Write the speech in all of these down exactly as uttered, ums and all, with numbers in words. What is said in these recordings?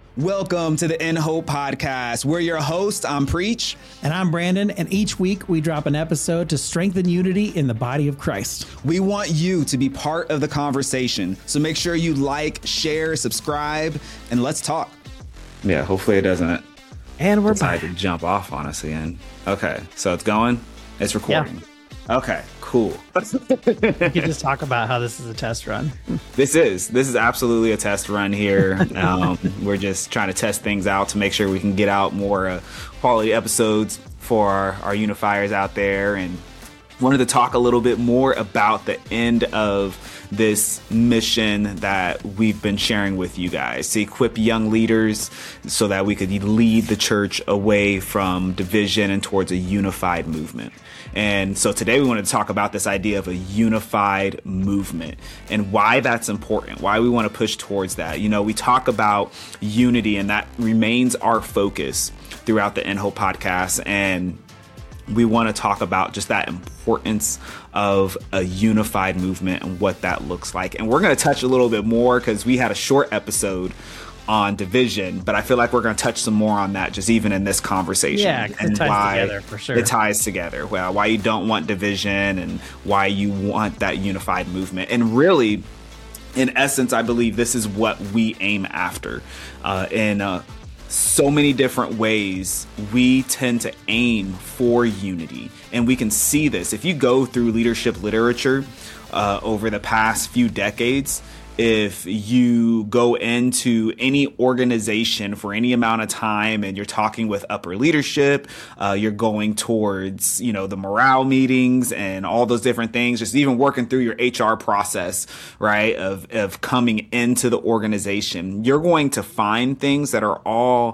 Welcome to the In Hope Podcast. We're your hosts. I'm Preach. And I'm Brandon. And each week we drop an episode to strengthen unity in the body of Christ. We want you to be part of the conversation. So make sure you like, share, subscribe, and let's talk. Yeah, hopefully it doesn't and we're decide back. to jump off on us again. Okay, so it's going. It's recording. Yeah. Okay, cool. We could just talk about how this is a test run. This is. This is absolutely a test run here. Um, we're just trying to test things out to make sure we can get out more uh, quality episodes for our, our unifiers out there. And wanted to talk a little bit more about the end of this mission that we've been sharing with you guys to equip young leaders so that we could lead the church away from division and towards a unified movement. And so today we want to talk about this idea of a unified movement and why that's important, why we want to push towards that. You know, we talk about unity and that remains our focus throughout the In Hope podcast. And we want to talk about just that importance of a unified movement and what that looks like. And we're going to touch a little bit more because we had a short episode on division, but I feel like we're going to touch some more on that just even in this conversation. Yeah, and it ties why together for sure. It ties together. Well, why you don't want division and why you want that unified movement. And really, in essence, I believe this is what we aim after. Uh, in uh, so many different ways, we tend to aim for unity. And we can see this. If you go through leadership literature uh, over the past few decades, if you go into any organization for any amount of time and you're talking with upper leadership, uh, you're going towards, you know, the morale meetings and all those different things, just even working through your H R process, right, of, of coming into the organization, you're going to find things that are all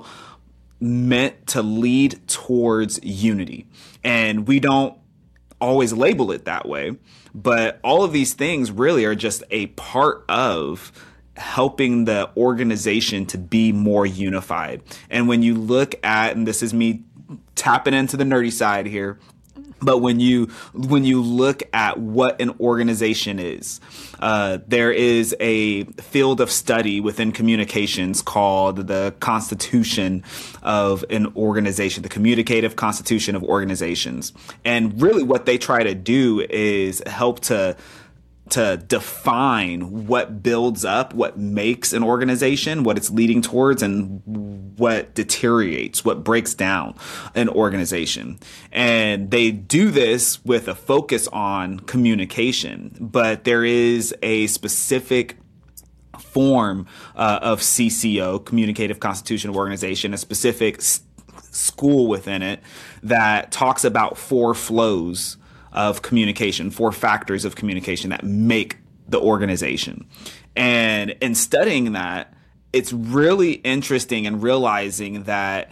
meant to lead towards unity. And we don't always label it that way. But all of these things really are just a part of helping the organization to be more unified. And when you look at, and this is me tapping into the nerdy side here, but when you when you look at what an organization is, uh, there is a field of study within communications called the constitution of an organization, the communicative constitution of organizations. And really what they try to do is help to to define what builds up, what makes an organization, what it's leading towards, and what deteriorates, what breaks down an organization. And they do this with a focus on communication, but there is a specific form uh, of C C O, Communicative Constitution of Organization, a specific s- school within it that talks about four flows of communication, four factors of communication that make the organization. And in studying that, it's really interesting and realizing that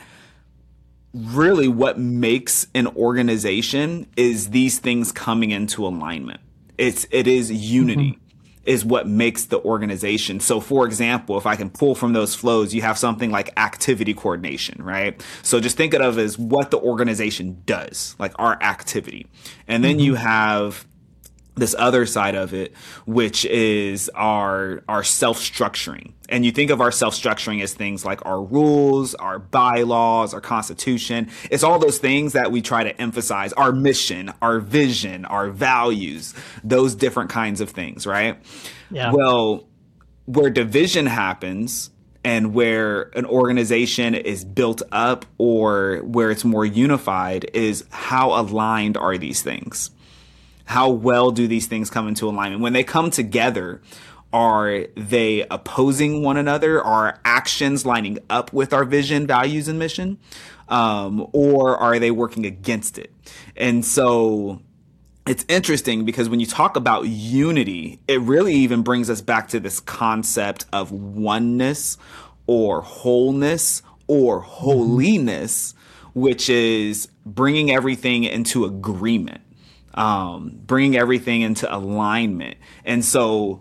really what makes an organization is these things coming into alignment. It's, it is unity. Mm-hmm. Is what makes the organization. So for example, if I can pull from those flows, you have something like activity coordination, right? So just think of it as what the organization does, like our activity. And then mm-hmm. you have this other side of it, which is our our self-structuring. And you think of our self-structuring as things like our rules, our bylaws, our constitution. It's all those things that we try to emphasize, our mission, our vision, our values, those different kinds of things, right? Yeah. Well, where division happens and where an organization is built up or where it's more unified is how aligned are these things? How well do these things come into alignment? When they come together, are they opposing one another? Are actions lining up with our vision, values, and mission? Um, or are they working against it? And so it's interesting because when you talk about unity, it really even brings us back to this concept of oneness or wholeness or holiness, which is bringing everything into agreement. Um, bringing everything into alignment. And so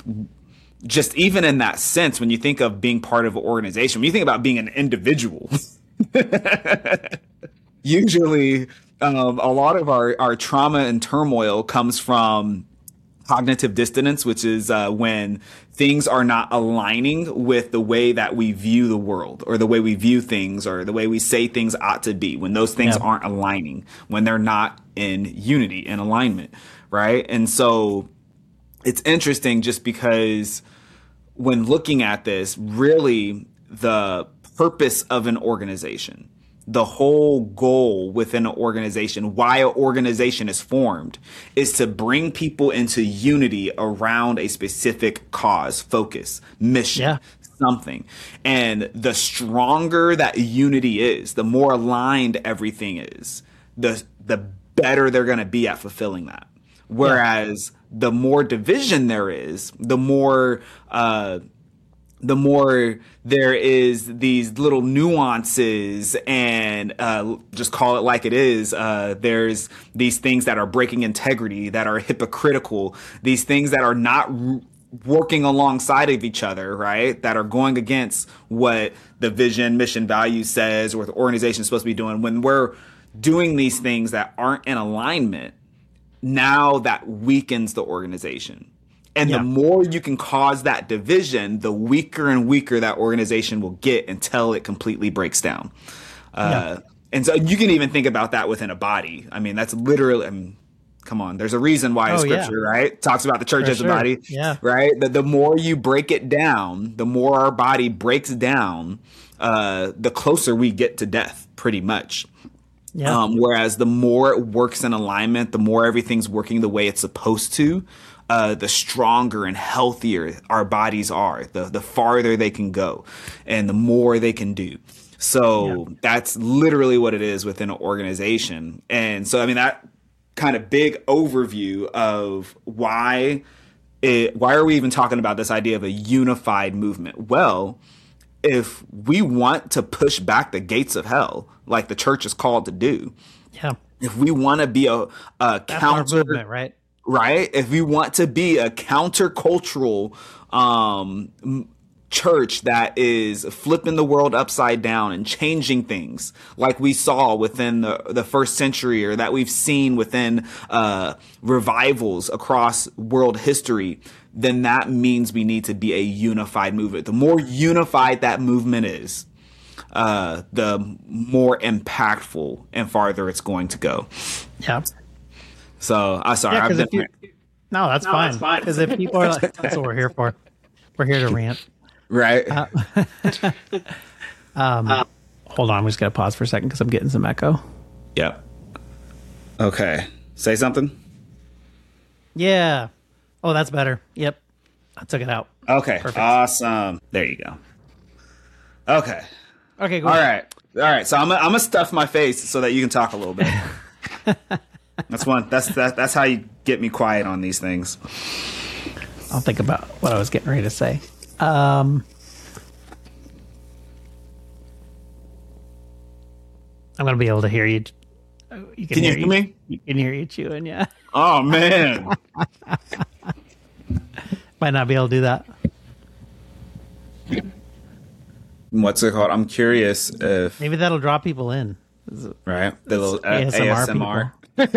just even in that sense, when you think of being part of an organization, when you think about being an individual, usually um, a lot of our, our trauma and turmoil comes from cognitive dissonance, which is uh, when things are not aligning with the way that we view the world or the way we view things or the way we say things ought to be, when those things yeah. aren't aligning, when they're not in unity, in alignment, right? And so it's interesting just because when looking at this, really the purpose of an organization, the whole goal within an organization, why an organization is formed, is to bring people into unity around a specific cause, focus, mission, yeah. something. And the stronger that unity is, the more aligned everything is, the the better they're going to be at fulfilling that. Whereas yeah. the more division there is, the more uh the more there is these little nuances and uh, just call it like it is. Uh, there's these things that are breaking integrity, that are hypocritical, these things that are not r- working alongside of each other, right? That are going against what the vision, mission, value says, or what the organization is supposed to be doing. When we're doing these things that aren't in alignment, now that weakens the organization. And yeah. the more you can cause that division, the weaker and weaker that organization will get until it completely breaks down. Uh, yeah. And so you can even think about that within a body. I mean, that's literally, I mean, come on, there's a reason why oh, scripture, yeah. right, talks about the church For as sure. a body, yeah. right? The, the more you break it down, the more our body breaks down, uh, the closer we get to death, pretty much. Yeah. Um, whereas the more it works in alignment, the more everything's working the way it's supposed to, Uh, the stronger and healthier our bodies are, the the farther they can go and the more they can do. So yeah. that's literally what it is within an organization. And so, I mean, that kind of big overview of why it, why are we even talking about this idea of a unified movement? Well, if we want to push back the gates of hell, like the church is called to do, yeah. if we want to be a, a that's counter our movement, right? Right. If we want to be a countercultural um, church that is flipping the world upside down and changing things like we saw within the, the first century, or that we've seen within uh, revivals across world history, then that means we need to be a unified movement. The more unified that movement is, uh, the more impactful and farther it's going to go. Yeah. So I'm sorry. Yeah, I've been you, no, that's no, fine. Because if people are like, that's what we're here for. We're here to rant. Right. Uh, um, uh, hold on. I'm just going to pause for a second because I'm getting some echo. Yep. Okay. Say something. Yeah. Oh, that's better. Yep. I took it out. Okay. Perfect. Awesome. There you go. Okay. Okay. Go All ahead. right. All right. So I'm gonna, I'm gonna stuff my face so that you can talk a little bit. That's one. That's that, That's how you get me quiet on these things. I'll think about what I was getting ready to say. Um, I'm gonna be able to hear you. You can, can hear you hear you, me? You can hear you chewing. Yeah. Oh man. Might not be able to do that. What's it called? I'm curious if maybe that'll draw people in. Right, the little uh, A S M R. A S M R.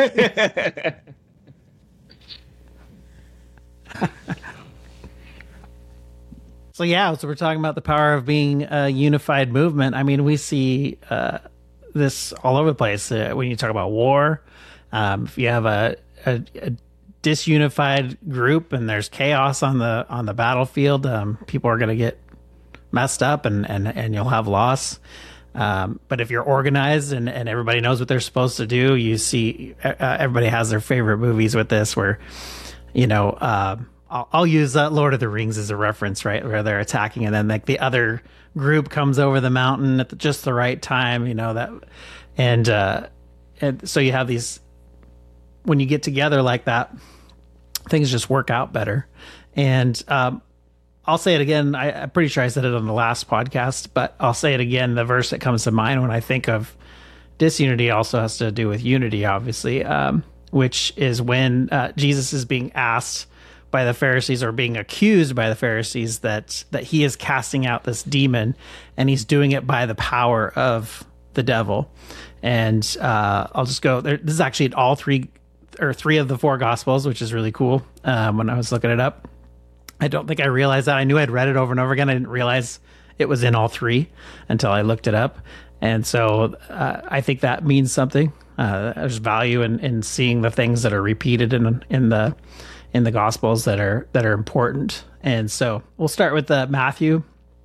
So yeah, so we're talking about the power of being a unified movement. I mean, we see uh, this all over the place uh, when you talk about war. Um, if you have a, a, a disunified group and there's chaos on the on the battlefield, um, people are going to get messed up, and and and you'll have loss. Um, but if you're organized and, and everybody knows what they're supposed to do, you see uh, everybody has their favorite movies with this where, you know, uh, I'll, I'll use uh, Lord of the Rings as a reference, right? Where they're attacking and then like the other group comes over the mountain at the, just the right time, you know, that, and, uh, and so you have these, when you get together like that, things just work out better. And, um, I'll say it again. I, I'm pretty sure I said it on the last podcast, but I'll say it again. The verse that comes to mind when I think of disunity also has to do with unity, obviously, um, which is when uh, Jesus is being asked by the Pharisees, or being accused by the Pharisees, that that he is casting out this demon, and he's doing it by the power of the devil. And uh, I'll just go there. This is actually in all three or three of the four Gospels, which is really cool. Um, when I was looking it up, I don't think I realized that. I knew I'd read it over and over again. I didn't realize it was in all three until I looked it up. And so uh, I think that means something. Uh, there's value in, in seeing the things that are repeated in in the in the Gospels that are that are important. And so we'll start with uh, Matthew.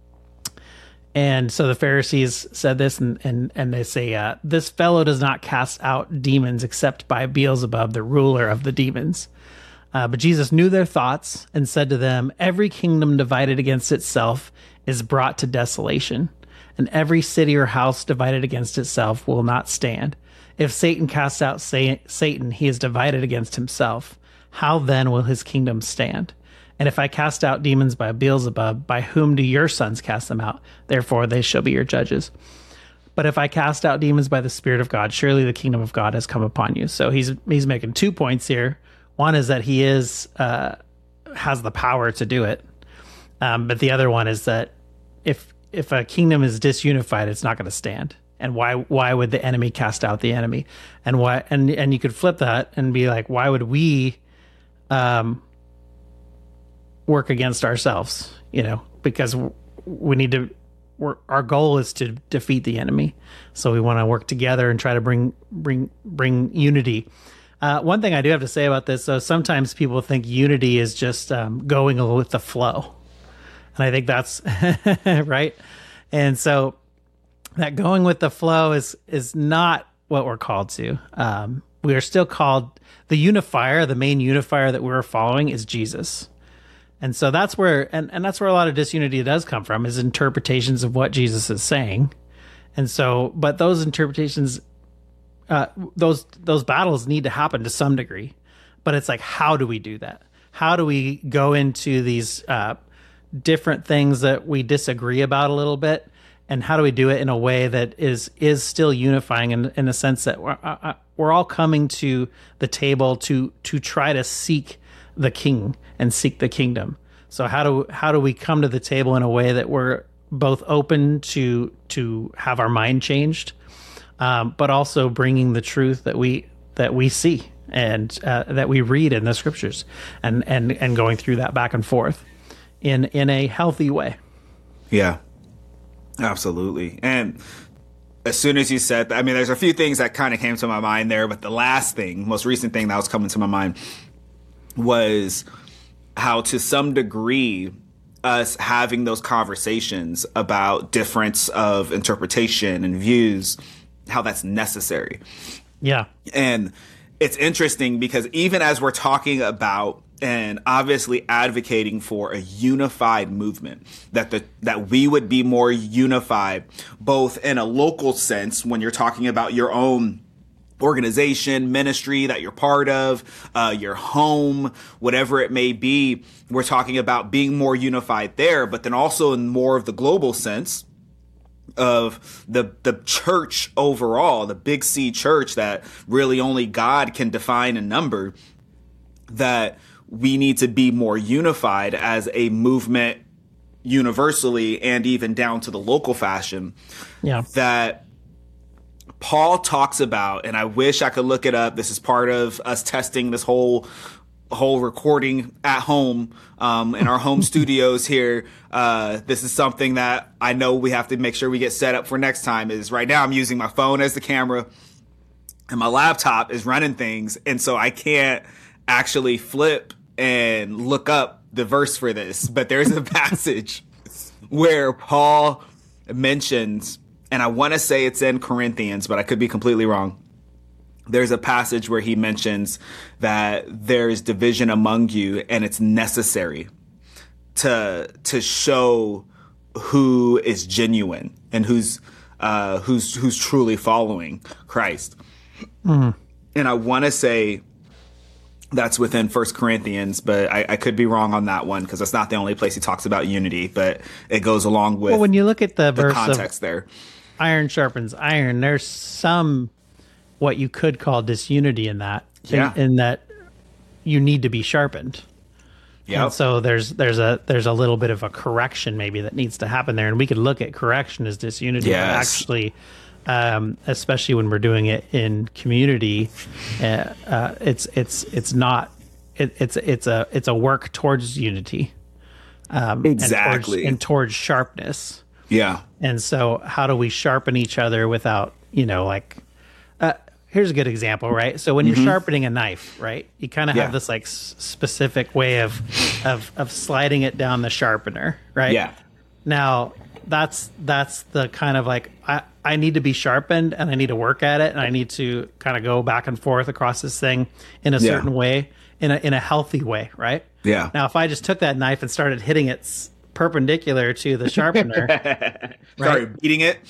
And so the Pharisees said this, and and, and they say, uh, "This fellow does not cast out demons except by Beelzebub, the ruler of the demons." Uh, but Jesus knew their thoughts and said to them, "Every kingdom divided against itself is brought to desolation, and every city or house divided against itself will not stand. If Satan casts out Sa- Satan, he is divided against himself. How then will his kingdom stand? And if I cast out demons by Beelzebub, by whom do your sons cast them out? Therefore they shall be your judges. But if I cast out demons by the Spirit of God, surely the kingdom of God has come upon you." So he's he's making two points here. One is that he is uh, has the power to do it, um, but the other one is that if if a kingdom is disunified, it's not going to stand. And why why would the enemy cast out the enemy? And why and and you could flip that and be like, why would we um work against ourselves? You know, because we need to. We're, our goal is to defeat the enemy, so we want to work together and try to bring bring bring unity. Uh, one thing I do have to say about this, so sometimes people think unity is just um, going with the flow, and I think that's right. And so that going with the flow is is not what we're called to. Um, we are still called, the unifier, the main unifier that we're following is Jesus. And so that's where, and, and that's where a lot of disunity does come from, is interpretations of what Jesus is saying. And so, but those interpretations, uh, those those battles need to happen to some degree. But it's like, how do we do that? How do we go into these uh, different things that we disagree about a little bit? And how do we do it in a way that is is still unifying, in, in the sense that we're, uh, we're all coming to the table to to try to seek the king and seek the kingdom. So how do how do we come to the table in a way that we're both open to to have our mind changed, um, but also bringing the truth that we that we see and uh, that we read in the scriptures, and and and going through that back and forth in in a healthy way. Yeah. Absolutely. And as soon as you said that, I mean, there's a few things that kind of came to my mind there, but the last thing, most recent thing that was coming to my mind was how, to some degree, us having those conversations about difference of interpretation and views, how that's necessary. Yeah. And it's interesting because even as we're talking about and obviously advocating for a unified movement, that the that we would be more unified, both in a local sense when you're talking about your own organization, ministry that you're part of, uh, your home, whatever it may be, we're talking about being more unified there, but then also in more of the global sense of the the church overall, the big C church that really only God can define and number, that we need to be more unified as a movement universally and even down to the local fashion. Yeah. That Paul talks about, and I wish I could look it up. This is part of us testing this whole whole recording at home, um, in our home studios here. Uh, this is something that I know we have to make sure we get set up for next time. Is right now I'm using my phone as the camera and my laptop is running things. And so I can't actually flip and look up the verse for this, but there's a passage where Paul mentions, and I want to say it's in Corinthians, but I could be completely wrong. There's a passage where he mentions that there's division among you, and it's necessary to to show who is genuine and who's uh, who's who's truly following Christ. Mm. And I want to say that's within First Corinthians, but I, I could be wrong on that one because that's not the only place he talks about unity. But it goes along with well, when you look at the, the verse context of there. Iron sharpens iron. There's some what you could call disunity in that, yeah. in, in that you need to be sharpened. Yeah. So there's there's a there's a little bit of a correction maybe that needs to happen there, and we could look at correction as disunity. Yes. But actually, um, especially when we're doing it in community. Uh, uh, it's it's it's not it, it's it's a it's a work towards unity, um, exactly, and towards, and towards sharpness. Yeah. And so, how do we sharpen each other without, you know, like, uh, here's a good example, right? So when mm-hmm. you're sharpening a knife, right, you kind of yeah. have this like s- specific way of, of of sliding it down the sharpener, right? Yeah. Now that's that's the kind of like I I need to be sharpened and I need to work at it and I need to kind of go back and forth across this thing in a yeah. certain way, in a in a healthy way, right? Yeah. Now if I just took that knife and started hitting it s- perpendicular to the sharpener, right? Sorry, beating it.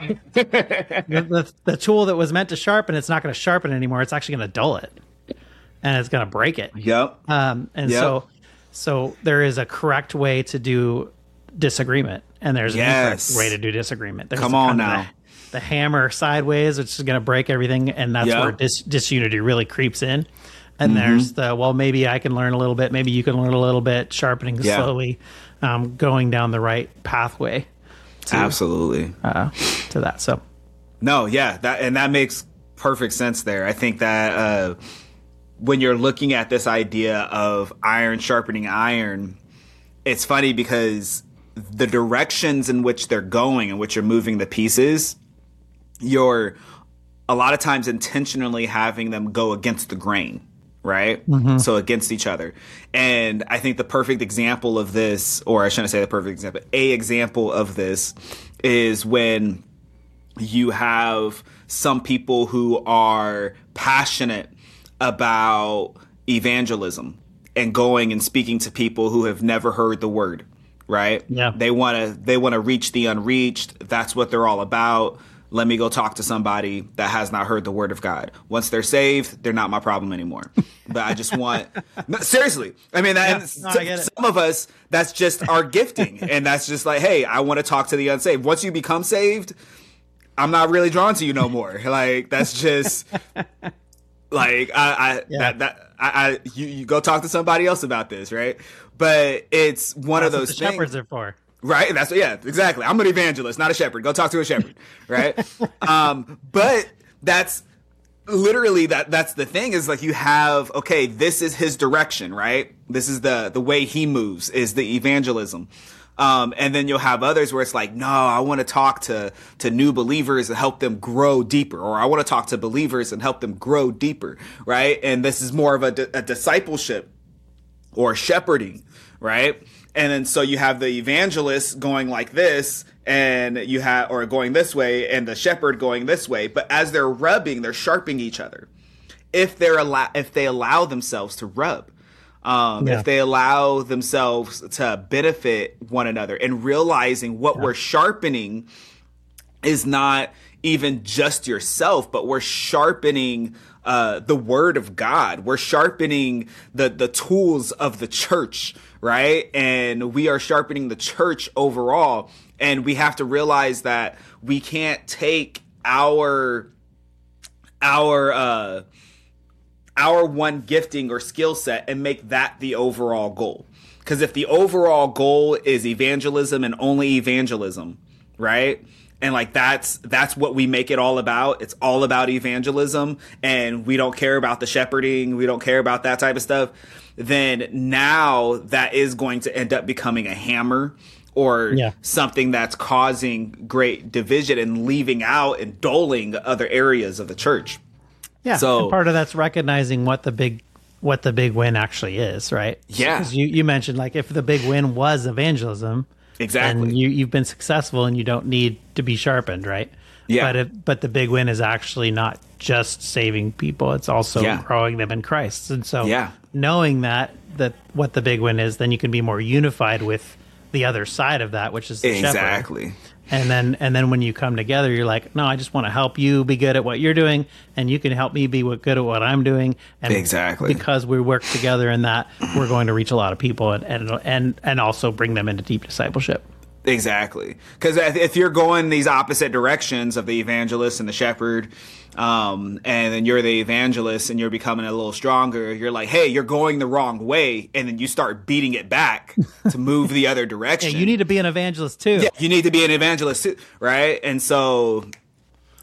the, the, the tool that was meant to sharpen, it's not going to sharpen anymore. It's actually going to dull it, and it's going to break it. Yep. Um, and yep. so, so there is a correct way to do disagreement, and there's yes. an incorrect way to do disagreement. There's Come on now. The, the hammer sideways, which is going to break everything, and that's yep. where dis, disunity really creeps in. And mm-hmm. there's the, well, maybe I can learn a little bit, maybe you can learn a little bit, sharpening yeah. slowly, um, going down the right pathway. To, Absolutely. Uh, to that. So, no, yeah, that and that makes perfect sense there. I think that uh, when you're looking at this idea of iron sharpening iron, it's funny because the directions in which they're going, in which you're moving the pieces, you're a lot of times intentionally having them go against the grain. Right? Mm-hmm. So against each other. And I think the perfect example of this, or I shouldn't say the perfect example, a example of this is when you have some people who are passionate about evangelism and going and speaking to people who have never heard the word, right? Yeah. They want to they want to reach the unreached. That's what they're all about. Let me go talk to somebody that has not heard the word of God. Once they're saved, they're not my problem anymore. But I just want, no, seriously. I mean, that, yeah, no, I some of us, that's just our gifting. And that's just like, hey, I want to talk to the unsaved. Once you become saved, I'm not really drawn to you no more. Like, that's just like, I, I yeah. that, that, I, I you, you go talk to somebody else about this, right? But it's one that's of those what the things. Shepherds are for. Right. That's yeah, exactly. I'm an evangelist, not a shepherd. Go talk to a shepherd. Right. um, but that's literally that that's the thing is like you have, OK, this is his direction. Right. This is the the way he moves is the evangelism. Um, and then you'll have others where it's like, no, I want to talk to to new believers and help them grow deeper, or I want to talk to believers and help them grow deeper. Right. And this is more of a, a discipleship or shepherding. Right. And then so you have the evangelist going like this and you have or going this way and the shepherd going this way. But as they're rubbing, they're sharpening each other. If they're allow if they allow themselves to rub, um, yeah. if they allow themselves to benefit one another and realizing what yeah. we're sharpening is not even just yourself, but we're sharpening uh, the word of God. We're sharpening the the tools of the church. Right. And we are sharpening the church overall. And we have to realize that we can't take our our uh, our one gifting or skill set and make that the overall goal. Because if the overall goal is evangelism and only evangelism, right? And like that's that's what we make it all about. It's all about evangelism. And we don't care about the shepherding. We don't care about that type of stuff. Then now that is going to end up becoming a hammer or yeah. something that's causing great division and leaving out and dulling other areas of the church. Yeah. So and part of that's recognizing what the big what the big win actually is, right? Yeah. Because you, you mentioned like if the big win was evangelism, exactly, and you you've been successful and you don't need to be sharpened, right? Yeah. But it, but the big win is actually not just saving people; it's also yeah. growing them in Christ. And so, yeah. knowing that that what the big win is, then you can be more unified with the other side of that, which is the exactly. shepherd. And then and then when you come together, you're like, no, I just want to help you be good at what you're doing, and you can help me be good at what I'm doing. And exactly. because we work together in that, we're going to reach a lot of people and and and, and also bring them into deep discipleship. Exactly. Because if you're going these opposite directions of the evangelist and the shepherd, um, and then you're the evangelist and you're becoming a little stronger, you're like, hey, you're going the wrong way. And then you start beating it back to move the other direction. Yeah, you need to be an evangelist too. Yeah, you need to be an evangelist too. Right. And so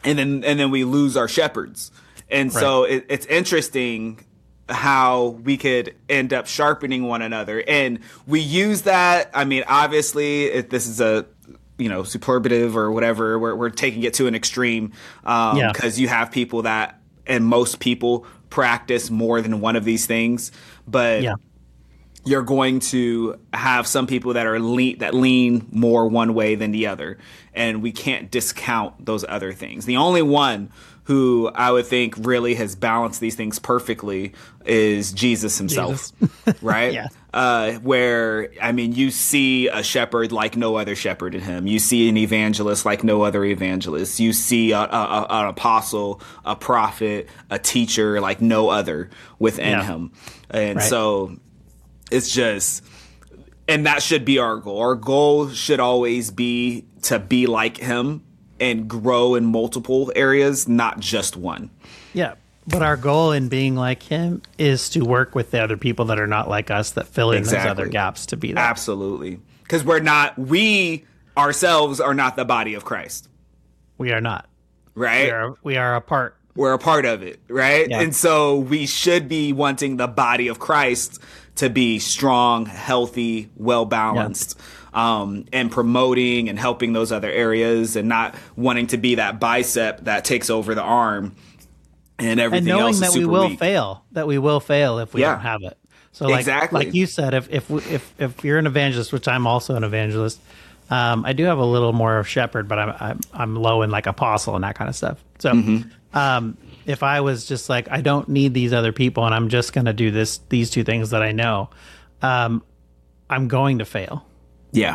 and then and then we lose our shepherds. And so it, it's interesting how we could end up sharpening one another. And we use that. I mean, obviously, if this is a, you know, superlative or whatever, we're, we're taking it to an extreme um, Yeah. because you have people that, and most people practice more than one of these things. But Yeah. you're going to have some people that are lean, that lean more one way than the other. And we can't discount those other things. The only one who I would think really has balanced these things perfectly is Jesus himself, Jesus. right? Yeah. Uh, where, I mean, you see a shepherd like no other shepherd in him. You see an evangelist like no other evangelist. You see a, a, a, an apostle, a prophet, a teacher like no other within Yeah. him. And Right. so it's just, and that should be our goal. Our goal should always be to be like him and grow in multiple areas, not just one. Yeah. But our goal in being like him is to work with the other people that are not like us, that fill in Exactly. those other gaps to be that. Absolutely. Because we're not, we ourselves are not the body of Christ, We are not. right? We are, we are a part. We're a part of it, right? Yeah. And so we should be wanting the body of Christ to be strong, healthy, well balanced, um, and promoting and helping those other areas, and not wanting to be that bicep that takes over the arm and everything And knowing else is that we super will weak. fail, that we will fail if we Yeah. don't have it. So like, Exactly. like you said, if, if, we- if, if you're an evangelist, which I'm also an evangelist, um, I do have a little more of shepherd, but I'm, I'm, I'm low in like apostle and that kind of stuff. So, Mm-hmm. um, if I was just like, I don't need these other people and I'm just going to do this, these two things that I know, um, I'm going to fail. Yeah.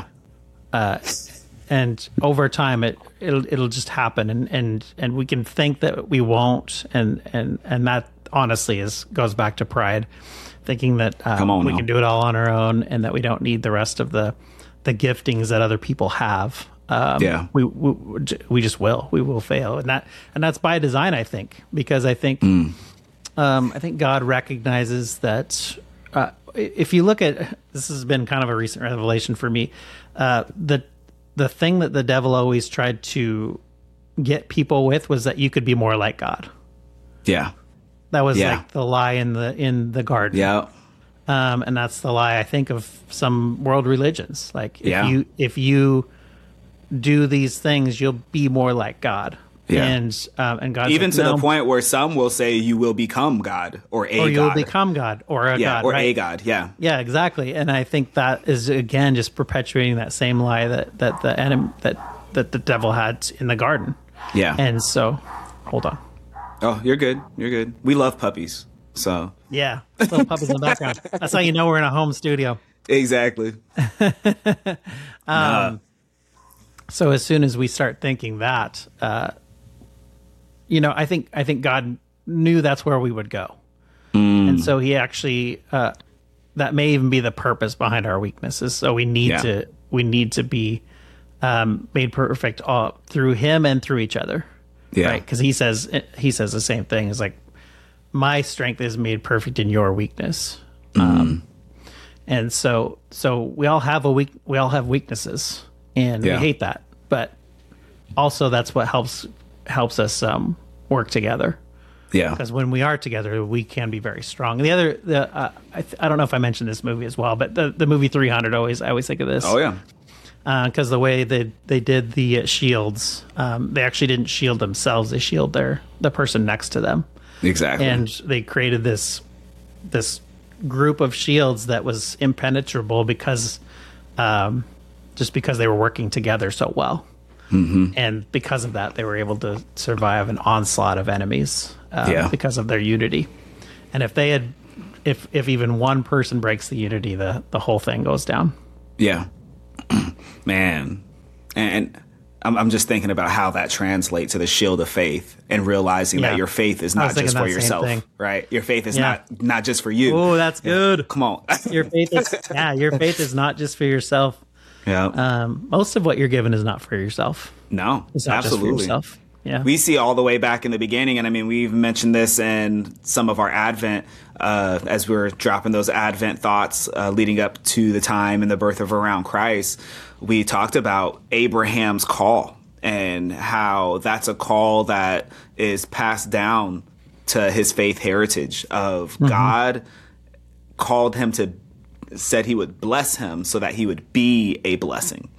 And over time it it'll it'll just happen, and and and we can think that we won't, and and and that honestly is goes back to pride, thinking that um, Come on we now. can do it all on our own and that we don't need the rest of the the giftings that other people have. Um, Yeah. we, we we just will we will fail, and that and that's by design, I think, because I think Mm. um, I think God recognizes that. Uh, if you look at, this has been kind of a recent revelation for me, uh, the the thing that the devil always tried to get people with was that you could be more like God. Yeah. That was Yeah. like the lie in the in the garden. Yeah. Um, and that's the lie, I think, of some world religions. Like if Yeah. you if you do these things, you'll be more like God. Yeah. And um, and God Even to no, the point where some will say you will become God or a or you'll God. become God or a yeah, God, or right? a God. Yeah. Yeah, exactly. And I think that is again just perpetuating that same lie that that the enemy that that the devil had in the garden. Yeah. And so, hold on. Oh, you're good. You're good. We love puppies. So Yeah, little puppies in the background. That's how you know we're in a home studio. exactly. So as soon as we start thinking that, uh, you know, I think I think God knew that's where we would go, and so He actually uh, that may even be the purpose behind our weaknesses. So we need Yeah. to we need to be um, made perfect all, through Him and through each other, Yeah. right? Because He says He says the same thing. It's like my strength is made perfect in your weakness. Um, and so so we all have a weak we all have weaknesses, and Yeah. we hate that, but also that's what helps helps us um, work together, Yeah. because when we are together we can be very strong. The other the uh, I, th- I don't know if I mentioned this movie as well, but the, the movie three hundred, always I always think of this Oh yeah. because the way they they did the uh, shields, um, they actually didn't shield themselves, they shield their the person next to them, Exactly. and they created this this group of shields that was impenetrable because um, just because they were working together so well. Mm-hmm. And because of that, they were able to survive an onslaught of enemies um, Yeah. because of their unity. And if they had, if if even one person breaks the unity, the the whole thing goes down. Yeah. Man. And I'm, I'm just thinking about how that translates to the shield of faith, and realizing Yeah. that your faith is I not was thinking just for that same yourself, thing. right? Your faith is Yeah. not not just for you. Oh, that's good. Come on. Your faith is yeah, your faith is not just for yourself. yeah. Um, most of what you're given is not for yourself. no. It's not Absolutely. just for yourself. Yeah. We see all the way back in the beginning, and I mean, we've mentioned this in some of our Advent, uh, as we were dropping those Advent thoughts uh, leading up to the time and the birth of around Christ. We talked about Abraham's call, and how that's a call that is passed down to his faith heritage of mm-hmm. God called him to, said he would bless him so that he would be a blessing.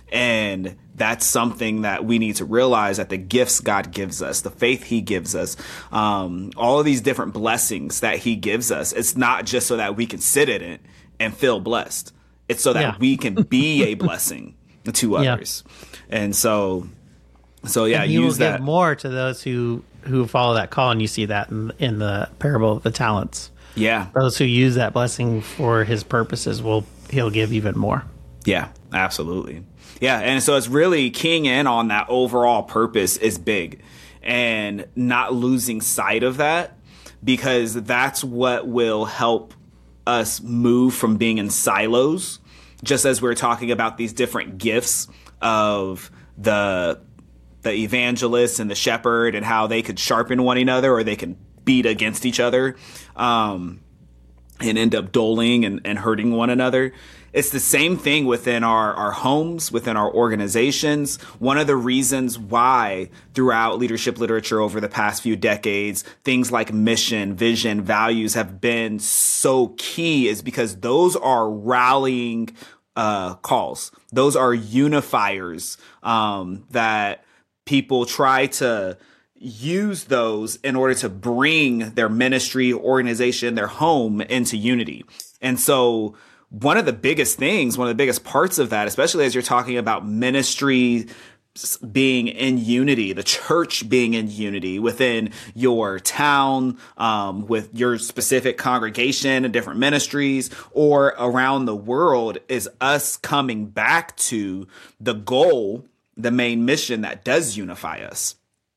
And that's something that we need to realize, that the gifts God gives us, the faith he gives us, um, all of these different blessings that he gives us, it's not just so that we can sit in it and feel blessed. It's so that yeah. we can be a blessing to others. Yeah. And so, so yeah, and you use will that give more to those who, who follow that call. And you see that in, in the parable of the talents. Yeah. Those who use that blessing for his purposes will, he'll give even more. Yeah, absolutely. Yeah. And so it's really keying in on that overall purpose is big, and not losing sight of that, because that's what will help us move from being in silos, just as we're talking about these different gifts of the the evangelist and the shepherd, and how they could sharpen one another, or they can beat against each other, um, and end up doling and, and hurting one another. It's the same thing within our, our homes, within our organizations. One of the reasons why throughout leadership literature over the past few decades, things like mission, vision, values have been so key is because those are rallying uh, calls. Those are unifiers um, that people try to use those in order to bring their ministry, organization, their home into unity. And so one of the biggest things, one of the biggest parts of that, especially as you're talking about ministry being in unity, the church being in unity within your town, um, with your specific congregation and different ministries, or around the world, is us coming back to the goal, the main mission that does unify us,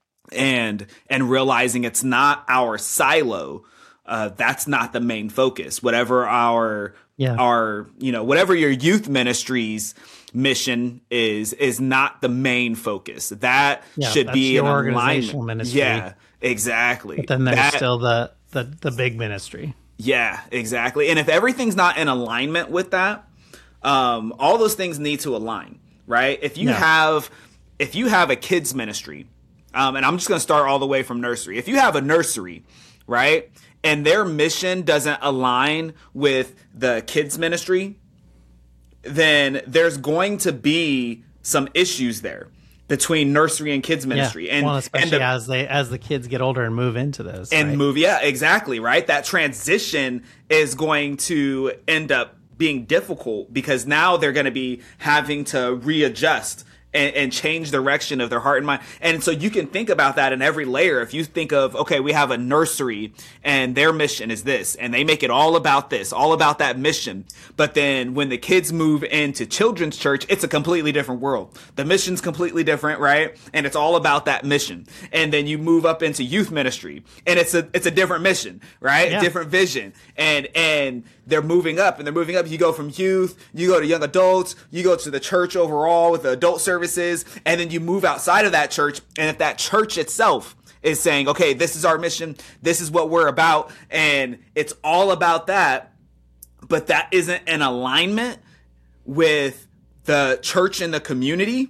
and and realizing it's not our silo. Uh, that's not the main focus. Whatever our Yeah. Our, you know, whatever your youth ministry's mission is, is not the main focus. That yeah, should be an organizational alignment. Ministry. Yeah, exactly. But then there's that, still the, the, the big ministry. Yeah, exactly. And if everything's not in alignment with that, um, all those things need to align, right? If you yeah. have, if you have a kids ministry, um, and I'm just going to start all the way from nursery. If you have a nursery, right, and their mission doesn't align with the kids ministry, then there's going to be some issues there between nursery and kids ministry. Yeah. And, well, especially and the, as they as the kids get older and move into those. And right? move, yeah, exactly, right? That transition is going to end up being difficult, because now they're going to be having to readjust And, and change direction of their heart and mind. And so you can think about that in every layer. If you think of, okay, we have a nursery and their mission is this, and they make it all about this, all about that mission. But then when the kids move into children's church, it's a completely different world. The mission's completely different, right? And it's all about that mission. And then you move up into youth ministry, and it's a, it's a different mission, right? Yeah. Different vision. And, and they're moving up and they're moving up. You go from youth, you go to young adults, you go to the church overall with the adult service. And then you move outside of that church. And if that church itself is saying, okay, this is our mission, this is what we're about, and it's all about that, but that isn't in alignment with the church in the community,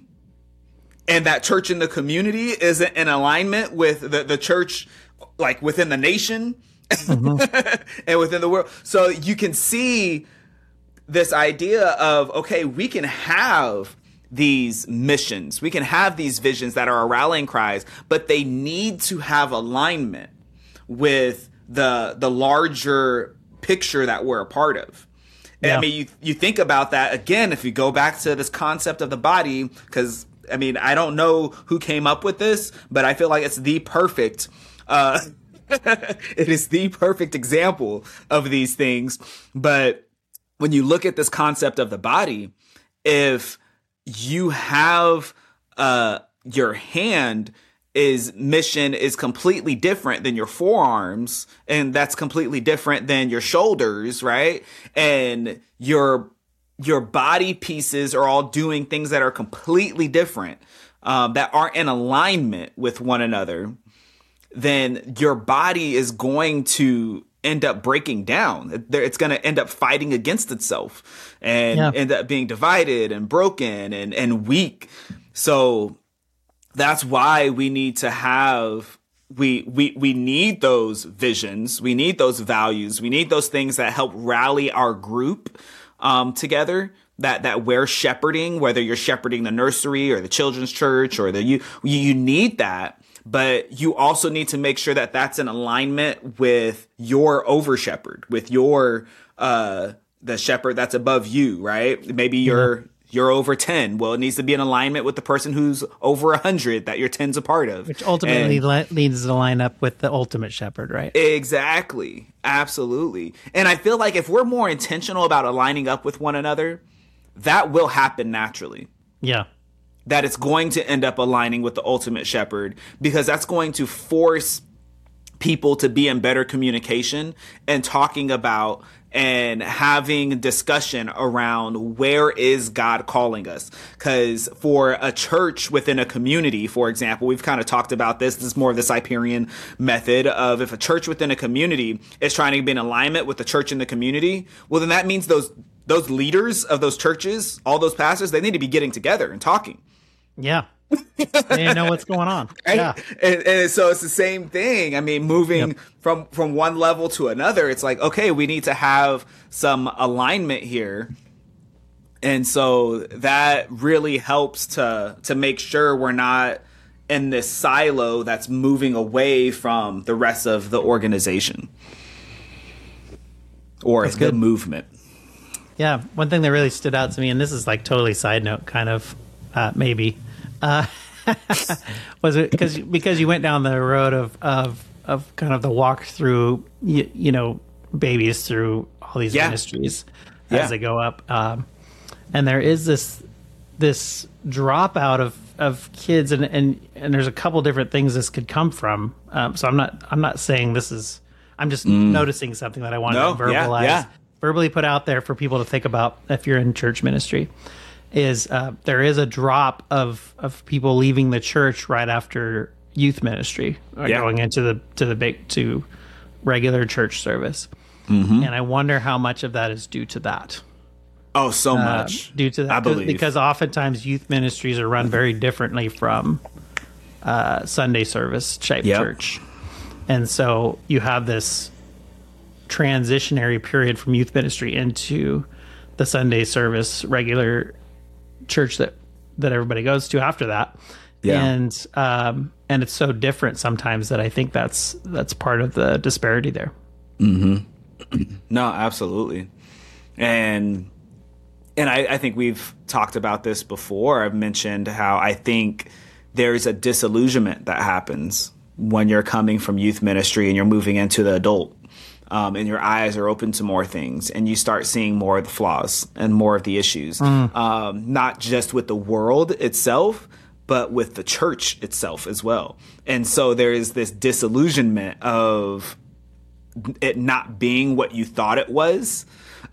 and that church in the community isn't in alignment with the, the church like within the nation, mm-hmm. and within the world. So you can see this idea of, okay, we can have these missions, we can have these visions that are our rallying cries, but they need to have alignment with the the larger picture that we're a part of. Yeah. I mean, you you think about that again, if you go back to this concept of the body, because I mean, I don't know who came up with this, but I feel like it's the perfect uh it is the perfect example of these things. But when you look at this concept of the body, if you have uh your hand is mission is completely different than your forearms, and that's completely different than your shoulders, right? And your your body pieces are all doing things that are completely different, um, that aren't in alignment with one another, then your body is going to end up breaking down. It's going to end up fighting against itself and yeah. end up being divided and broken and, and weak. So that's why we need to have we we we need those visions, we need those values, we need those things that help rally our group um, together. That that we're shepherding, whether you're shepherding the nursery or the children's church or the you you need that, but you also need to make sure that that's in alignment with your over shepherd, with your uh the shepherd that's above you, right? Maybe you're mm-hmm. you're over ten. Well, it needs to be in alignment with the person who's over a hundred that you're ten's a part of. Which ultimately and, le- leads to line up with the ultimate shepherd, right? Exactly. Absolutely. And I feel like if we're more intentional about aligning up with one another, that will happen naturally. Yeah. That it's going to end up aligning with the ultimate shepherd, because that's going to force people to be in better communication and talking about and having discussion around where is God calling us. Because for a church within a community, for example, we've kind of talked about this. This is more of the Cyprian method of if a church within a community is trying to be in alignment with the church in the community, well, then that means those those leaders of those churches, all those pastors, they need to be getting together and talking. Yeah. They know what's going on. Right? Yeah. And, and so it's the same thing. I mean, moving yep. from, from one level to another, it's like, okay, we need to have some alignment here. And so that really helps to, to make sure we're not in this silo that's moving away from the rest of the organization or that's the good. movement. Yeah. One thing that really stood out to me, and this is like totally side note, kind of, uh, maybe, uh, was it because because you went down the road of of of kind of the walk through you, you know babies through all these yeah. ministries as yeah. they go up, um, and there is this this dropout of of kids, and and and there's a couple different things this could come from. Um, so I'm not I'm not saying this is I'm just mm. noticing something that I wanted no, to verbalize, yeah, yeah. verbally put out there for people to think about if you're in church ministry. Is uh, there is a drop of, of people leaving the church right after youth ministry, or yeah. going into the to the big to regular church service, mm-hmm. and I wonder how much of that is due to that. Oh, so uh, much due to that, I believe, because oftentimes youth ministries are run very differently from uh, Sunday service type yep. church, and so you have this transitionary period from youth ministry into the Sunday service regular church that that everybody goes to after that. Yeah. And um and it's so different sometimes that I think that's that's part of the disparity there. Mm-hmm. No, absolutely. And and I, I think we've talked about this before. I've mentioned how I think there's a disillusionment that happens when you're coming from youth ministry and you're moving into the adult. Um, and your eyes are open to more things, and you start seeing more of the flaws and more of the issues, mm. um, not just with the world itself, but with the church itself as well. And so there is this disillusionment of it not being what you thought it was.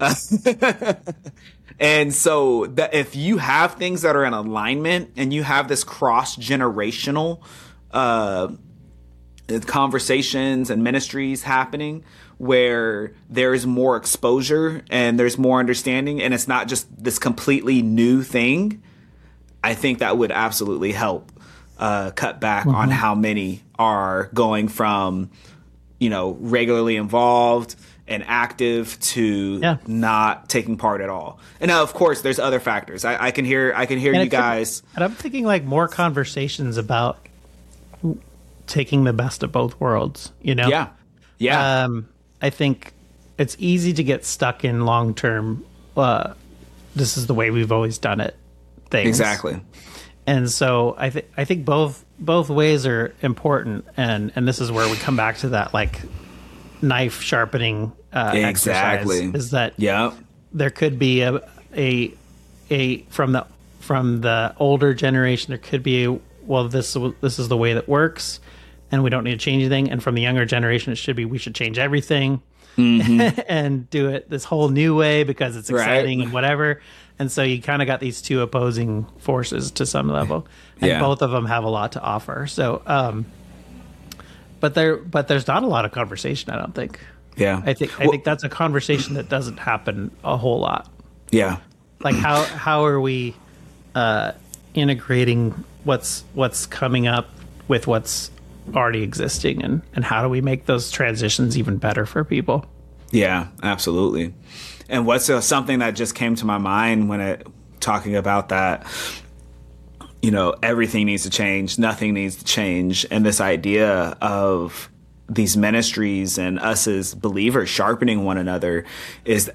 And so that if you have things that are in alignment and you have this cross-generational uh, conversations and ministries happening, where there's more exposure and there's more understanding and it's not just this completely new thing, I think that would absolutely help uh, cut back mm-hmm. on how many are going from, you know, regularly involved and active to yeah. not taking part at all. And now, of course, there's other factors. I, I can hear, I can hear and you guys. And I'm thinking like more conversations about taking the best of both worlds, you know? Yeah. Yeah. Um, I think it's easy to get stuck in long-term, uh, this is the way we've always done it things. Exactly. And so I think I think both both ways are important, and, and this is where we come back to that like knife sharpening uh, exactly. exercise. Is that yeah. there could be a a a from the from the older generation there could be a, well this this is the way that works, and we don't need to change anything. And from the younger generation, it should be we should change everything mm-hmm. and do it this whole new way because it's exciting right. and whatever. And so you kind of got these two opposing forces to some level, and yeah. both of them have a lot to offer. So, um, but there, but there's not a lot of conversation. I don't think. Yeah, I think I well, think that's a conversation that doesn't happen a whole lot. Yeah, like how how are we? Uh, integrating what's what's coming up with what's already existing, and and how do we make those transitions even better for people? Yeah, absolutely. And what's uh, something that just came to my mind when it talking about that, you know, everything needs to change, nothing needs to change, and this idea of these ministries and us as believers sharpening one another is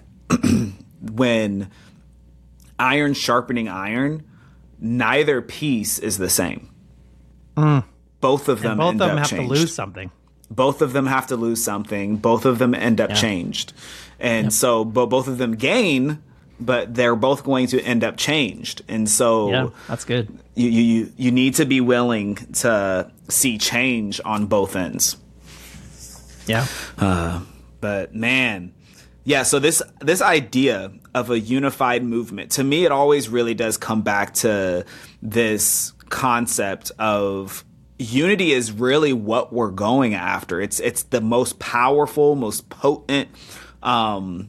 when iron sharpening iron, neither piece is the same. Mm. Both of them and both end of them up have changed. to lose something. Both of them have to lose something. Both of them end up Yeah. changed. And Yep. so but both of them gain, but they're both going to end up changed. And so Yeah, that's good. you, you, you need to be willing to see change on both ends. Yeah. Uh, but man, yeah, so this this idea of a unified movement, to me, it always really does come back to this concept of unity is really what we're going after. It's it's the most powerful, most potent um,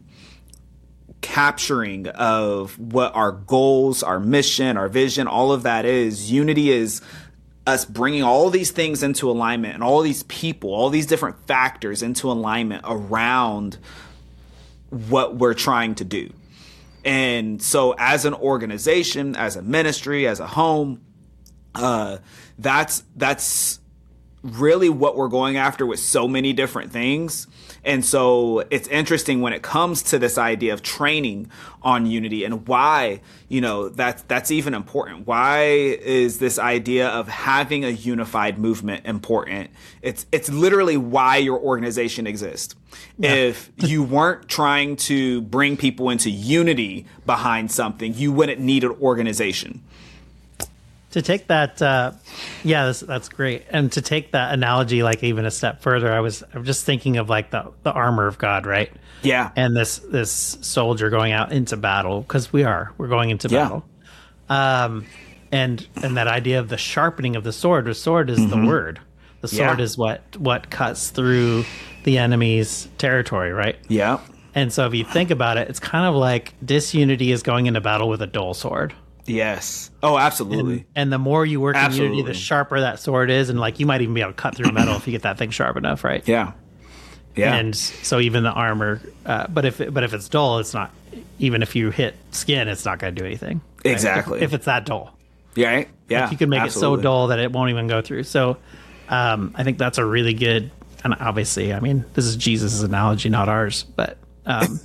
capturing of what our goals, our mission, our vision, all of that is. Unity is us bringing all these things into alignment and all these people, all these different factors into alignment around what we're trying to do. And so as an organization, as a ministry, as a home, uh, that's that's really what we're going after with so many different things. And so it's interesting when it comes to this idea of training on unity and why, you know, that's that's even important. Why is this idea of having a unified movement important? It's it's literally why your organization exists. Yeah. If you weren't trying to bring people into unity behind something, you wouldn't need an organization. To take that, uh, yeah, that's, that's great. And to take that analogy, like even a step further, I was I'm just thinking of like the, the armor of God, right? Yeah. And this this soldier going out into battle, because we are we're going into Yeah. battle. Um, and and that idea of the sharpening of the sword. The sword is Mm-hmm. the word. The sword Yeah. is what what cuts through the enemy's territory, right? Yeah. And so if you think about it, it's kind of like disunity is going into battle with a dull sword. Yes. Oh, absolutely. And, and the more you work Absolutely. in unity, the sharper that sword is. And like you might even be able to cut through metal if you get that thing sharp enough, right? Yeah. Yeah. And so even the armor, uh, but if it, but if it's dull, it's not. Even if you hit skin, it's not going to do anything. right? Exactly. If, if it's that dull, Yeah. Right? Yeah. like you can make absolutely. it so dull that it won't even go through. So um, I think that's a really good. And obviously, I mean, this is Jesus' analogy, not ours. But um,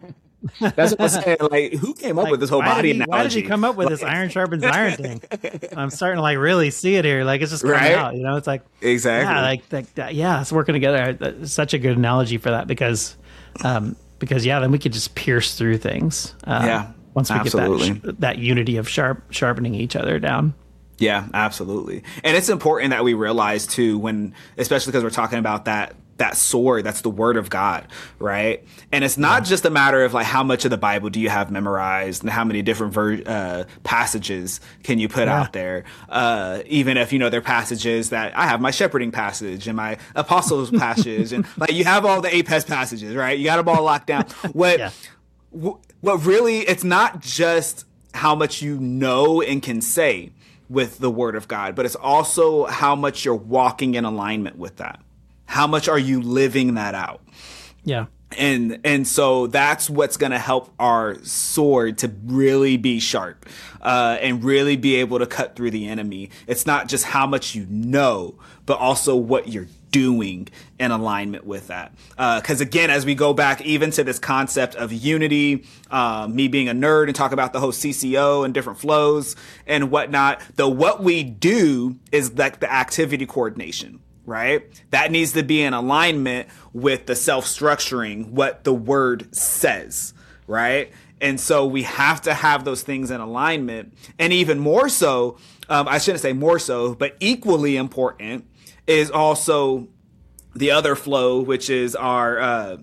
That's what I'm saying. Like, who came up like, with this whole why body did he, analogy? Why did he come up with this iron sharpens iron thing? I'm starting to like really see it here. Like it's just coming Right? out. You know, it's like Exactly. yeah, like that, that- yeah, it's working together. That's such a good analogy for that because, um, because yeah, then we could just pierce through things. Uh, Yeah, once we absolutely. get that that unity of sharp sharpening each other down. Yeah, absolutely. And it's important that we realize too, when, especially because we're talking about that, that sword, that's the word of God, right? And it's not just a matter of like, how much of the Bible do you have memorized and how many different ver- uh, passages can you put Yeah. out there? Uh, even if, you know, there are passages that I have my shepherding passage and my apostles passage and like you have all the A P E S passages, right? You got them all locked down. What, Yeah. wh- what really, it's not just how much you know and can say with the word of God, but it's also how much you're walking in alignment with that. How much are you living that out? Yeah. And and so that's what's going to help our sword to really be sharp uh, and really be able to cut through the enemy. It's not just how much you know, but also what you're doing in alignment with that. Because uh, again, as we go back even to this concept of unity, uh, me being a nerd and talk about the whole C C O and different flows and whatnot, the what we do is like the activity coordination. Right? That needs to be in alignment with the self-structuring, what the word says, right? And so we have to have those things in alignment. And even more so, um, I shouldn't say more so, but equally important is also the other flow, which is our, uh,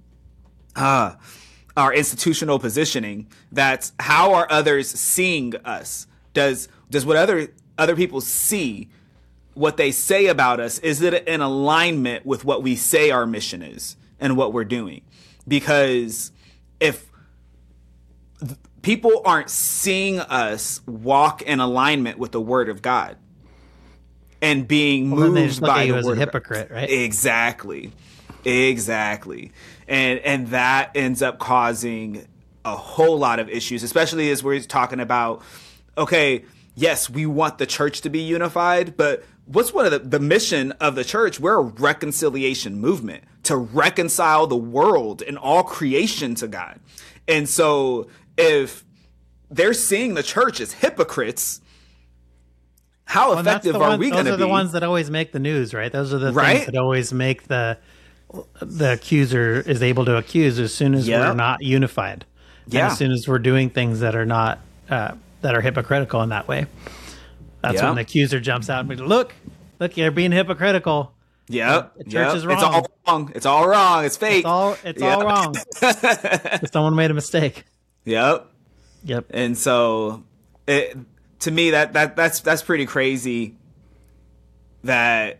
uh, our institutional positioning. That's how are others seeing us? Does, does what other, other people see, what they say about us, is it in alignment with what we say our mission is and what we're doing? Because if people aren't seeing us walk in alignment with the word of God and being well, moved then they just look by at you the as word a of hypocrite, God. right? Exactly. Exactly. And and that ends up causing a whole lot of issues, especially as we're talking about, okay, yes, we want the church to be unified, but what's one of the, the mission of the church? We're a reconciliation movement to reconcile the world and all creation to God. And so if they're seeing the church as hypocrites, how well, effective are one, we going to be? Those are the ones that always make the news, right? Those are the right? things that always make the the accuser is able to accuse as soon as Yep. we're not unified. Yeah. And as soon as we're doing things that are not uh, that are hypocritical in that way. That's Yep. when the accuser jumps out and be, look, look, you're being hypocritical. Yep. The church yep. is wrong. It's all wrong. It's all wrong. It's fake. It's all it's Yep. all wrong. Someone made a mistake. Yep. Yep. And so, it, to me, that that that's that's pretty crazy. That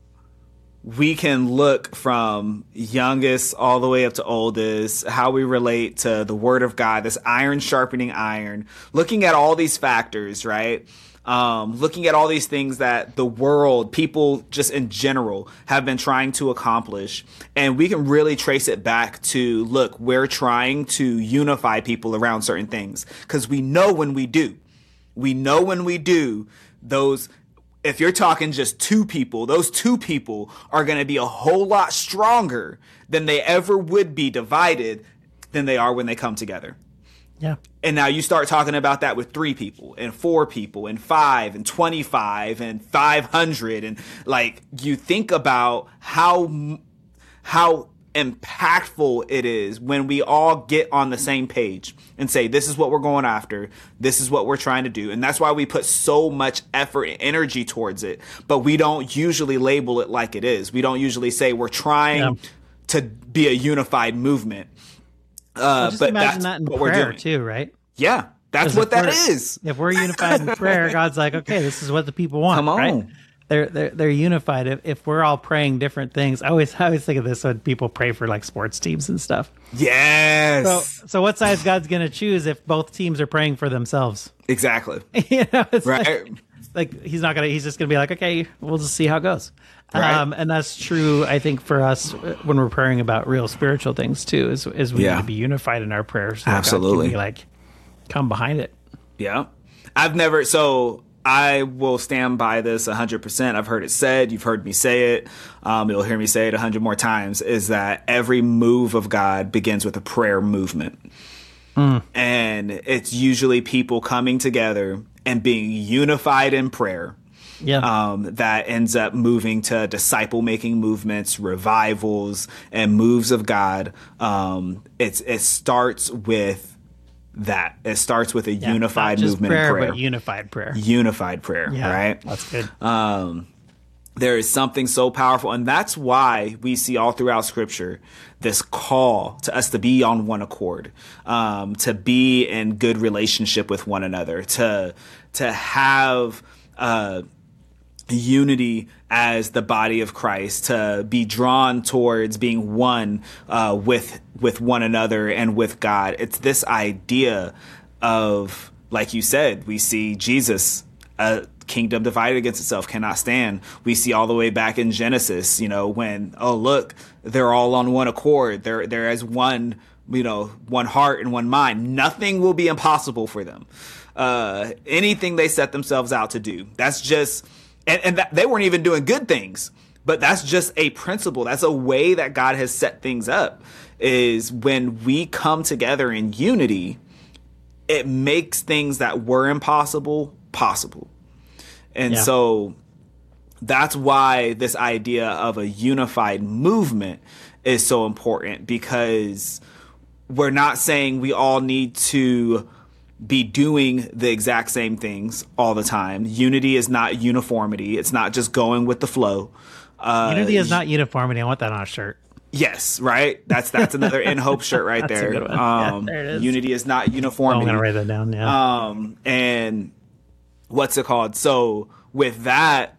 we can look from youngest all the way up to oldest, how we relate to the word of God, this iron sharpening iron, looking at all these factors, right? Um, looking at all these things that the world, people just in general have been trying to accomplish. And we can really trace it back to, look, we're trying to unify people around certain things because we know when we do, we know when we do those. If you're talking just two people, those two people are going to be a whole lot stronger than they ever would be divided than they are when they come together. Yeah. And now you start talking about that with three people and four people and five and twenty-five and five hundred. And like, you think about how, how impactful it is when we all get on the same page and say, this is what we're going after. This is what we're trying to do. And that's why we put so much effort and energy towards it. But we don't usually label it like it is. We don't usually say we're trying yeah. to be a unified movement. Uh, well, just but imagine that's that in what prayer we're doing too, right? Yeah, that's what that is. If we're unified in prayer, God's like, okay, this is what the people want. Come on. Right? They're they're they're unified. If, if we're all praying different things, I always I always think of this when people pray for like sports teams and stuff. Yes. So so what side's God's going to choose if both teams are praying for themselves? Exactly. you know, it's right. Like, like he's not gonna. He's just gonna be like, okay, we'll just see how it goes. Right. Um, and that's true, I think, for us when we're praying about real spiritual things too. Is is we yeah. need to be unified in our prayers. So Absolutely. God can be like, come behind it. Yeah. I've never so. I will stand by this one hundred percent. I've heard it said. You've heard me say it. Um, you'll hear me say it one hundred more times, is that every move of God begins with a prayer movement. Mm. And it's usually people coming together and being unified in prayer. Yeah. Um, that ends up moving to disciple-making movements, revivals, and moves of God. Um, it's it starts with that. It starts with a yeah, unified not just movement prayer, in prayer. But unified prayer. Unified prayer, yeah, right? That's good. Um, there is something so powerful, and that's why we see all throughout Scripture this call to us to be on one accord, um, to be in good relationship with one another, to to have uh, unity as the body of Christ, to be drawn towards being one uh, with with one another and with God. It's this idea of, like you said, we see Jesus, a kingdom divided against itself cannot stand. We see all the way back in Genesis, you know, when, oh, look, they're all on one accord. They're, they're as one, you know, one heart and one mind. Nothing will be impossible for them. Uh, anything they set themselves out to do. That's just, and, and that, they weren't even doing good things, but that's just a principle. That's a way that God has set things up, is when we come together in unity, it makes things that were impossible possible. And yeah. so that's why this idea of a unified movement is so important, because we're not saying we all need to be doing the exact same things all the time. Unity is not uniformity. It's not just going with the flow. Uh, Unity is not uniformity. I want that on a shirt. Yes, right. That's that's another In Hope shirt right That's there. A good one. Um, yeah, there it is. Unity is not Oh, uniformity. I'm gonna write that down. Yeah. Um, and what's it called? So with that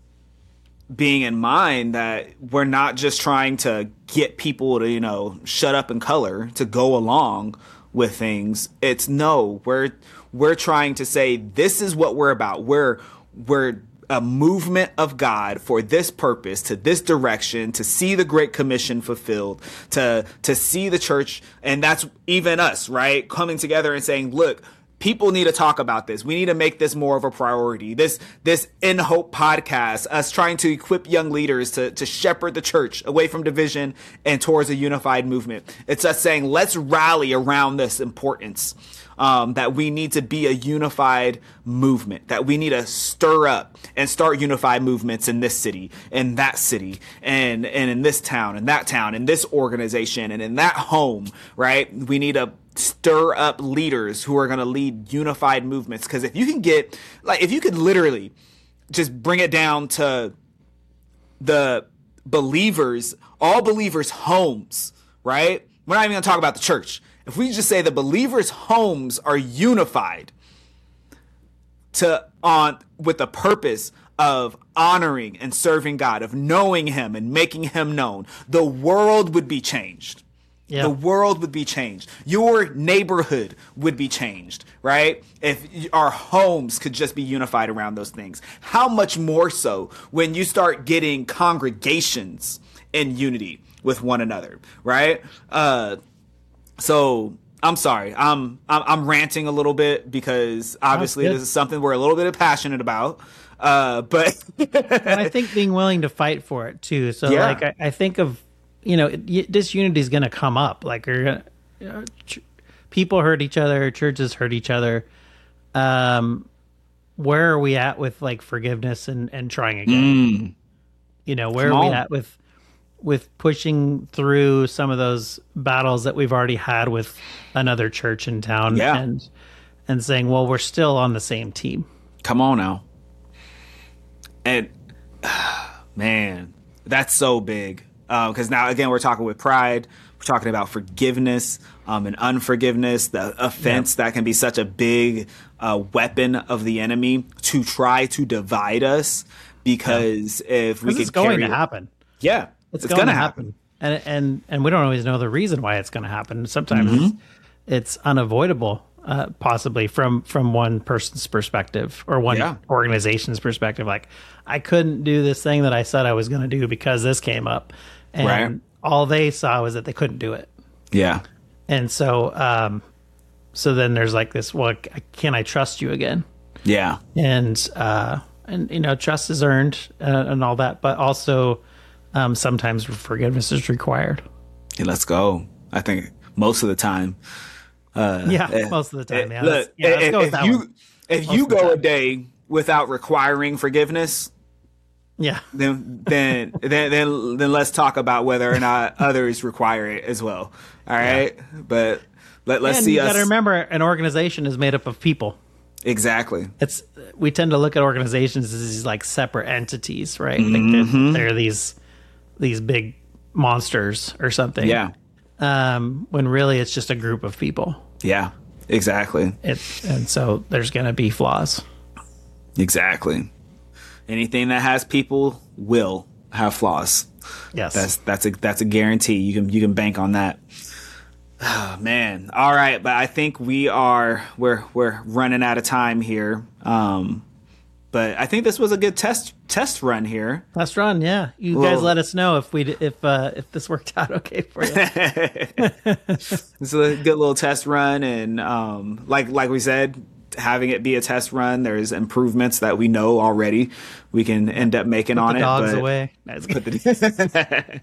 being in mind, that we're not just trying to get people to, you know, shut up and color, to go along. with things. It's no, we're we're trying to say this is what we're about. We're we're a movement of God for this purpose, to this direction, to see the Great Commission fulfilled, to to see the church, and that's even us, right? Coming together and saying, look, people need to talk about this. We need to make this more of a priority. This this In Hope podcast, us trying to equip young leaders to, to shepherd the church away from division and towards a unified movement. It's us saying, let's rally around this importance. Um, that we need to be a unified movement, that we need to stir up and start unified movements in this city, in that city, and, and in this town, and that town, in this organization, and in that home, right? We need to stir up leaders who are going to lead unified movements. Because if you can get, like, if you could literally just bring it down to the believers, all believers' homes, right? We're not even going to talk about the church. If we just say the believers' homes are unified to on with the purpose of honoring and serving God, of knowing him and making him known, the world would be changed. Yeah. The world would be changed. Your neighborhood would be changed, right? If our homes could just be unified around those things. How much more so when you start getting congregations in unity with one another, right? Uh, So I'm sorry, I'm, I'm I'm ranting a little bit because obviously this is something we're a little bit passionate about. Uh, but and I think being willing to fight for it too. So yeah. like I, I think of you know it, disunity is going to come up. Like you're gonna, you know, ch- people hurt each other, churches hurt each other. Um, where are we at with like forgiveness and and trying again? Mm. You know where Come are on. we at with with pushing through some of those battles that we've already had with another church in town yeah. and and saying, well, we're still on the same team. Come on now. And man, that's so big. Because um, now, again, we're talking with pride. We're talking about forgiveness um, and unforgiveness, the offense yeah. that can be such a big uh, weapon of the enemy to try to divide us. Because yeah. if we could it's going carry to happen. Yeah. It's, it's going to happen. happen. And, and and we don't always know the reason why it's going to happen. Sometimes mm-hmm. it's, it's unavoidable, uh, possibly from, from one person's perspective or one yeah. organization's perspective. Like, I couldn't do this thing that I said I was going to do because this came up. And right. all they saw was that they couldn't do it. Yeah. And so, um, so then there's like this, well, can I trust you again? Yeah. And, uh, and you know, trust is earned uh, and all that, but also... Um, sometimes forgiveness is required. Yeah, let's go. I think most of the time. Uh, yeah, uh, most of the time. Yeah, look, let's, yeah, let's if, go with if that you one. if most you go a day without requiring forgiveness, yeah, then then then then then let's talk about whether or not others require it as well. All right, yeah. but let let's and see. You us. got to remember, an organization is made up of people. Exactly. It's we tend to look at organizations as these like separate entities, right? Mm-hmm. Like they're, they're these. these big monsters or something. Yeah. Um, when really it's just a group of people. Yeah, exactly. It, and so there's going to be flaws. Exactly. Anything that has people will have flaws. Yes. That's, that's a, that's a guarantee. You can, you can bank on that. Oh, man. All right. But I think we are, we're, we're running out of time here. Um, But I think this was a good test test run here. Test run, yeah. You well, guys let us know if we if uh, if this worked out okay for you. It's a good little test run, and um, like like we said, having it be a test run, there's improvements that we know already we can end up making put on the it. Dogs but away. Put the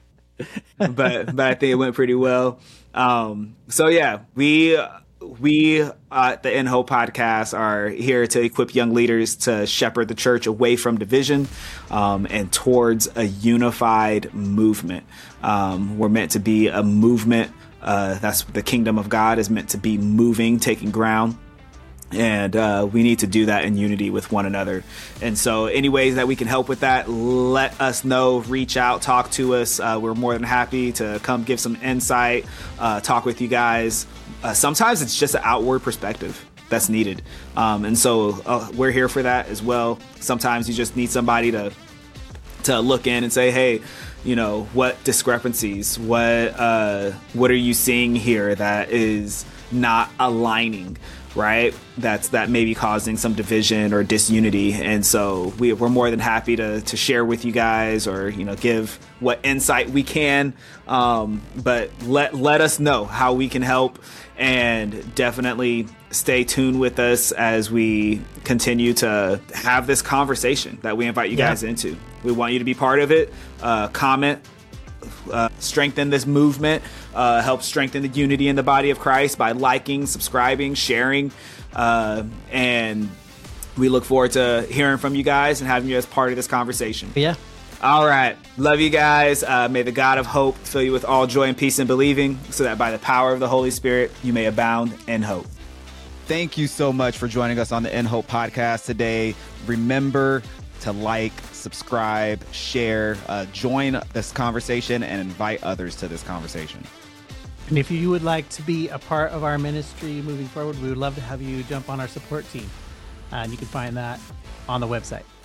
but but I think it went pretty well. Um, so yeah, we. We uh, at the In Hope podcast are here to equip young leaders to shepherd the church away from division um, and towards a unified movement. Um, we're meant to be a movement. Uh, that's the kingdom of God is meant to be moving, taking ground. And uh, we need to do that in unity with one another. And so any ways that we can help with that, let us know, reach out, talk to us. Uh, we're more than happy to come give some insight, uh, talk with you guys. Uh, sometimes it's just an outward perspective that's needed. Um, and so uh, we're here for that as well. Sometimes you just need somebody to to look in and say, hey, you know, what discrepancies, what uh, what are you seeing here that is not aligning, right? That's that may be causing some division or disunity. And so we, we're more than happy to to share with you guys, or, you know, give what insight we can. Um, but let let us know how we can help, and definitely stay tuned with us as we continue to have this conversation that we invite you yeah. guys into. We want you to be part of it. Uh, comment, uh, strengthen this movement, uh, help strengthen the unity in the body of Christ by liking, subscribing, sharing. Uh, and we look forward to hearing from you guys and having you as part of this conversation. Yeah. All right. Love you guys. Uh, may the God of hope fill you with all joy and peace in believing, so that by the power of the Holy Spirit, you may abound in hope. Thank you so much for joining us on the In Hope podcast today. Remember to like, subscribe, share, uh, join this conversation, and invite others to this conversation. And if you would like to be a part of our ministry moving forward, we would love to have you jump on our support team. Uh, and you can find that on the website.